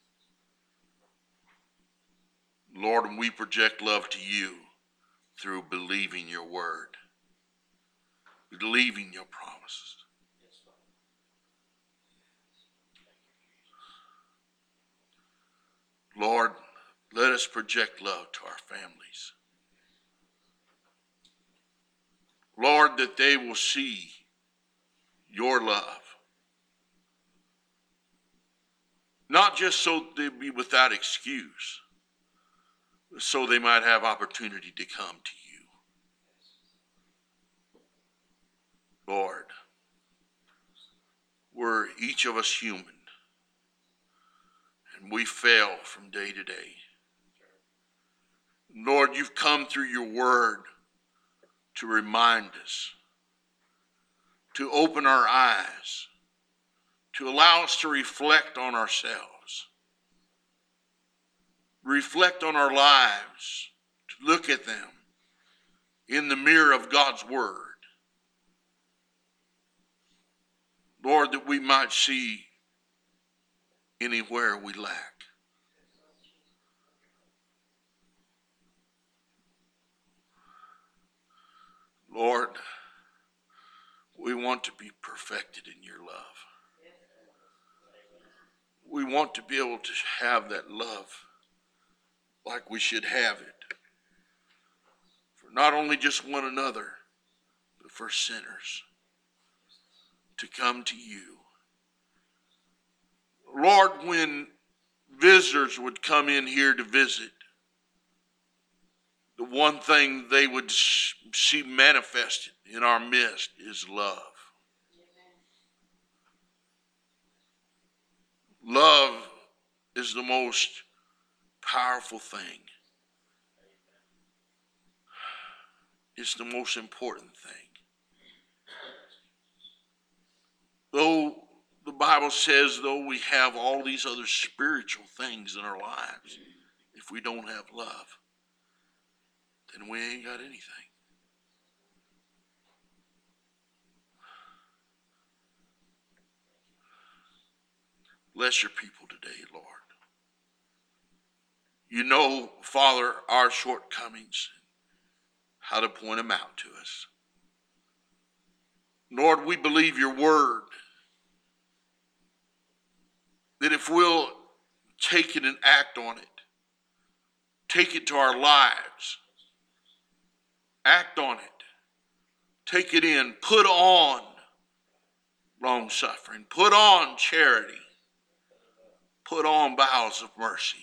Speaker 1: Lord, and we project love to you through believing your word, believing your promises. Lord, let us project love to our families. Lord, that they will see your love. Not just so they'll be without excuse, but so they might have opportunity to come to you. Lord, we're each of us human, and we fail from day to day. Lord, you've come through your word to remind us, to open our eyes, to allow us to reflect on ourselves, reflect on our lives, to look at them in the mirror of God's word. Lord, that we might see anywhere we lack. want to be perfected in your love. We want to be able to have that love like we should have it. For not only just one another, but for sinners to come to you. Lord, when visitors would come in here to visit, the one thing they would see manifested in our midst is love. Love is the most powerful thing. It's the most important thing. Though the Bible says, though we have all these other spiritual things in our lives, if we don't have love, then we ain't got anything. Bless your people today, Lord. You know, Father, our shortcomings, how to point them out to us. Lord, we believe your word, that if we'll take it and act on it, take it to our lives, act on it, take it in, put on long suffering, put on charity, put on bowels of mercy.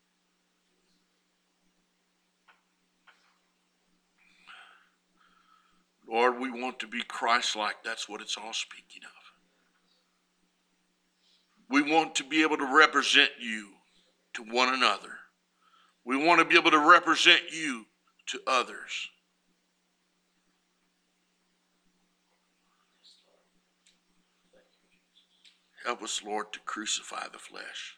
Speaker 1: Lord, we want to be Christ-like. That's what it's all speaking of. We want to be able to represent you to one another. We want to be able to represent you to others. Help us, Lord, to crucify the flesh.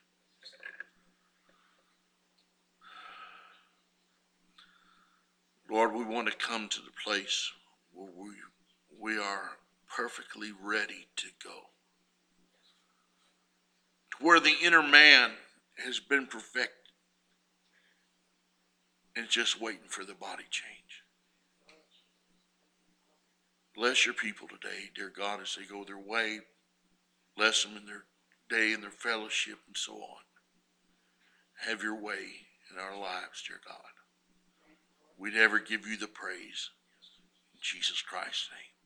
Speaker 1: Lord, we want to come to the place where we, we are perfectly ready to go. To where the inner man has been perfected and just waiting for the body change. Bless your people today, dear God, as they go their way. Bless them in their day and their fellowship and so on. Have your way in our lives, dear God. We'd ever give you the praise. In Jesus Christ's name.